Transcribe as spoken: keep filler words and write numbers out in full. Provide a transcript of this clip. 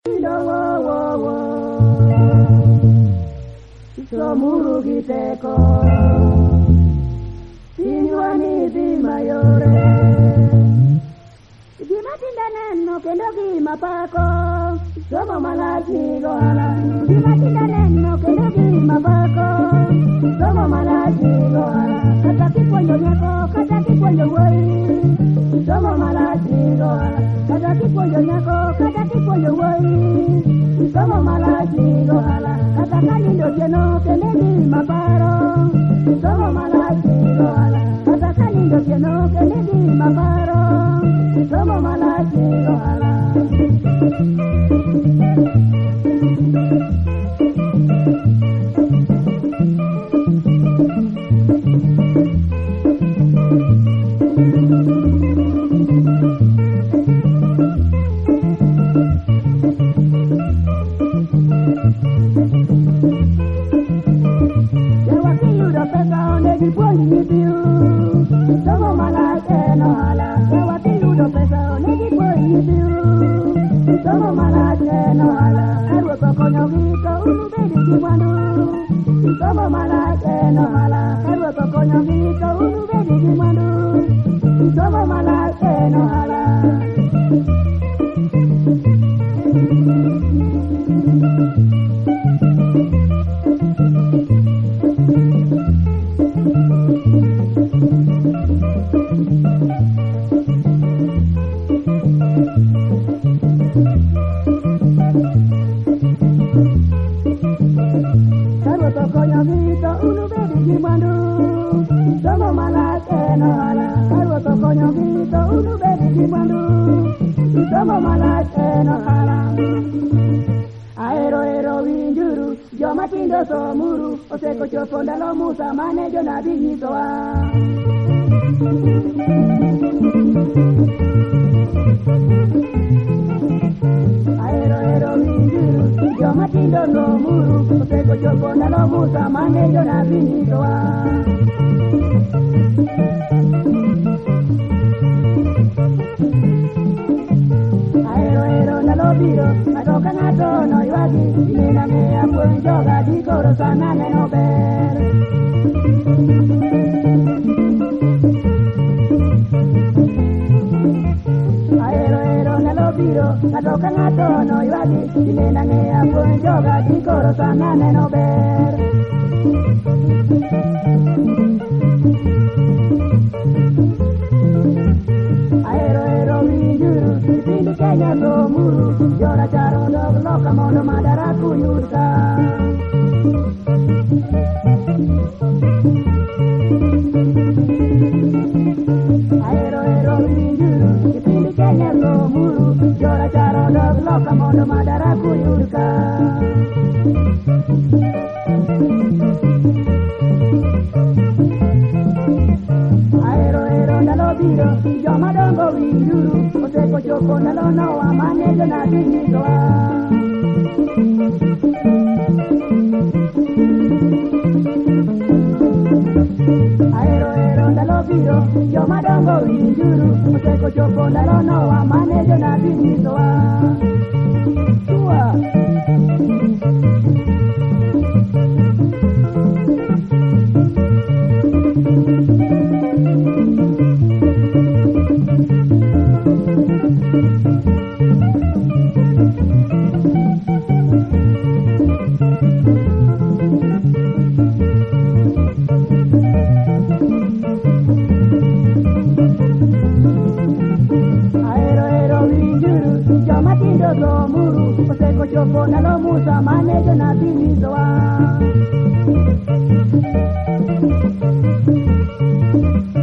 Somuru kiteko Sinyuani di mayore Gima tindaneno kendo gima pako Somo malati gohala Gima tindaneno kendo gima pako Somo malati gohala Kata kipuonjo nyako, kata kipuonjo woi Somo malati gohala Kata kipuonjo nyako, kata kipuonjo woi Somo malati gohala Kata kanindo tieno kendo gima paro Somo malati gohala Kata kanindo tieno kendo gima paro Somo malati gohala Somo malati gohala Somo malati gohala Erwo kokonyo gito unu bedi kimwandu Somo malati gohala Erwo kokonyo gito unu bedi kimwandu Somo malati gohala Somo malati gohala Erwo kokonyo gito unu bedi kimwandu Somo malati gohala Aero ero winjuru Joma tindo somuru Oseko chopo ndalo Musa mane jonabi nyisowa Aero ero winjuru Joma tindo somuru Oseko chopo ndalo Musa mane jonabi nyisowa Aero ero ndalo biro Matoka ngato no yuagi Inena mea puenjoga Dikoro sana neno ber Aero ero ndalo biro Matoka ngato no yuagi Inena mea puenjoga Dikoro sana neno ber Aero ero winjuru Ipindi Kenya somuru Jora charo dog loka mondo madaraku yurka Aero ero winjuru Ipindi Kenya somuru Jora charo dog loka mondo madaraku yurka Aero ero ndalo biro Joma dongo winjuru Oseko chopo ndalo noa mane jonabi nyisowa Aero ero ndalo biro Joma dongo winjuru Oseko chopo ndalo noa mane jonabi nyisowa Tua Oseko chopo ndalo Musa mane jonabi nyisowa